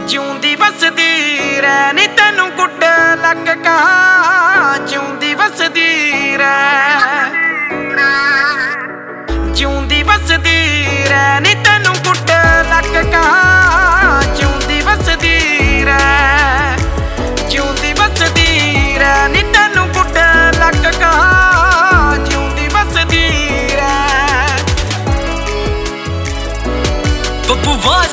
ਜਿਉਂਦੀ ਵਸਦੀ ਰਹਿ ਨੀ ਤੈਨੂੰ ਗੁੱਡ ਲੱਕ ਕਹਾ, ਜਿਉਂਦੀ ਵਸਦੀ ਰਹਿ, ਜਿਉਂਦੀ ਵਸਦੀ ਰਹਿ ਨੀ ਤੈਨੂੰ ਗੁੱਡ ਲੱਕ ਕਹਾ, ਜਿਉਂਦੀ ਵਸਦੀ ਰਹਿ, ਜਿਉਂਦੀ ਵਸਦੀ ਰਹਿ ਨੀ ਤੈਨੂੰ ਗੁੱਡ ਲੱਕ ਕਹਾ, ਜਿਉਂਦੀ ਵਸਦੀ ਰਹਿ। ਬੱਬੂ ਬਾਜ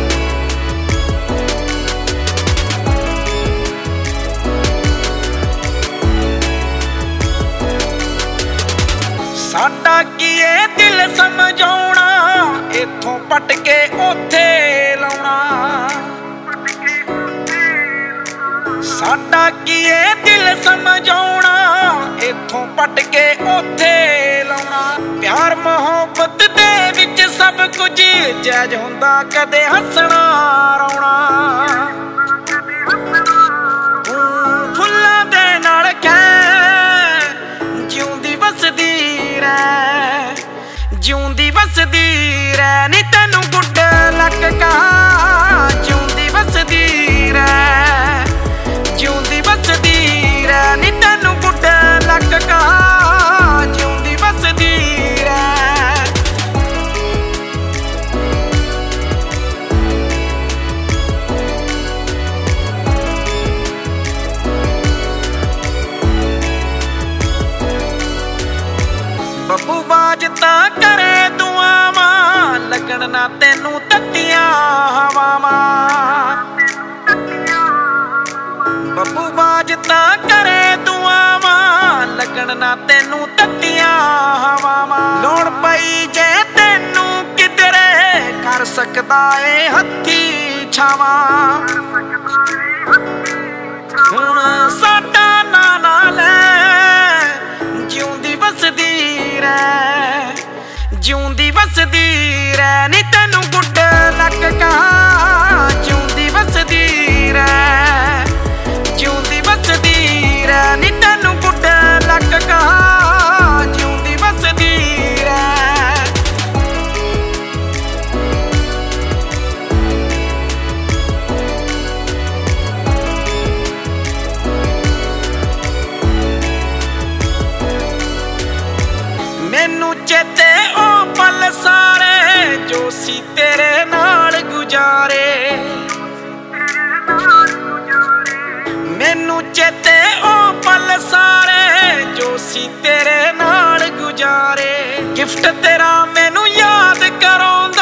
ਸਾਡਾ ਕੀ ਏ ਦਿਲ ਸਮਝਾਉਣਾ, ਇੱਥੋਂ ਪੱਟ ਕੇ ਉੱਥੇ ਲਾਉਣਾ। ਸਾਡਾ ਕੀ ਏ ਦਿਲ ਸਮਝਾਉਣਾ, ਇੱਥੋਂ ਪੱਟ ਕੇ ਉੱਥੇ ਲਾਉਣਾ। ਪਿਆਰ ਮੁਹੱਬਤ ਦੇ ਵਿੱਚ ਸਭ ਕੁਝ ਜਾਇਜ਼ ਹੁੰਦਾ, ਕਦੇ ਹੱਸਣਾ ਰੋਣਾ। ਫੁੱਲਾਂ ਦੇ ਨਾਲ ਜਿਉਂਦੀ ਵਸਦੀ ਰਹਿ, ਜਿਉਂਦੀ ਵਸਦੀ ਰਹਿ ਨੀ ਤੈਨੂੰ ਗੁੱਡ ਲੱਕ ਕਹਾ, ਜਿਉਂਦੀ ਵਸਦੀ ਰਹਿ, ਜਿਉਂਦੀ ਵਸਦੀ ਰਹਿ ਨੀ ਤੈਨੂੰ ਗੁੱਡ ਲੱਕ ਕਹਾ, ਜਿਉਂਦੀ ਵਸਦੀ ਰਹਿ। ਬੱਬੂ ਬਾਜ ਤਾਂ ਕਰੇ ਦੁਆਵਾਂ, ਲੱਗਣ ਨਾ ਤੈਨੂੰ ਤੱਤੀਆਂ ਹਵਾਵਾਂ। ਬੱਬੂ ਬਾਜ ਤਾਂ ਕਰੇ ਦੁਆਵਾਂ, ਲੱਗਣ ਨਾ ਤੈਨੂੰ ਤੱਤੀਆਂ ਹਵਾਵਾਂ। ਲੋੜ ਪਈ ਜੇ ਤੈਨੂੰ ਕਿਧਰੇ, ਕਰ ਸਕਦਾ ਏ ਹੱਥੀ ਛਾਵਾਂ। ਹੁਣ ਸਾਡਾ ਨਾਂ ਨਾ ਲੈ, ਜਿਉਂਦੀ ਵਸਦੀ ਰਹਿ, ਜਿਉਂਦੀ ਵਸਦੀ ਰਹਿ ਨੀ ਤੈਨੂੰ ਗੁੱਡ ਲੱਕ ਕਹਾ, ਜਿਉਂਦੀ ਵਸਦੀ ਰਹਿ, ਜਿਉਂਦੀ ਵਸਦੀ ਰਹਿ ਨੀ ਤੈਨੂੰ ਗੁੱਡ ਲੱਕ ਕਹਾ, ਜਿਉਂਦੀ ਵਸਦੀ ਰਹਿ। ਮੈਨੂੰ ਚੇਤੇ ਉਹ ਪਲ ਸਾਰੇ, ਜੋ ਸੀ ਤੇਰੇ ਨਾਲ ਗੁਜ਼ਾਰੇ। ਮੈਨੂੰ ਚੇਤੇ ਉਹ ਪਲ ਸਾਰੇ, ਜੋ ਸੀ ਤੇਰੇ ਨਾਲ ਗੁਜ਼ਾਰੇ। ਗਿਫਟ ਤੇਰਾ ਮੈਨੂੰ ਯਾਦ ਕਰਾਉਂਦਾ,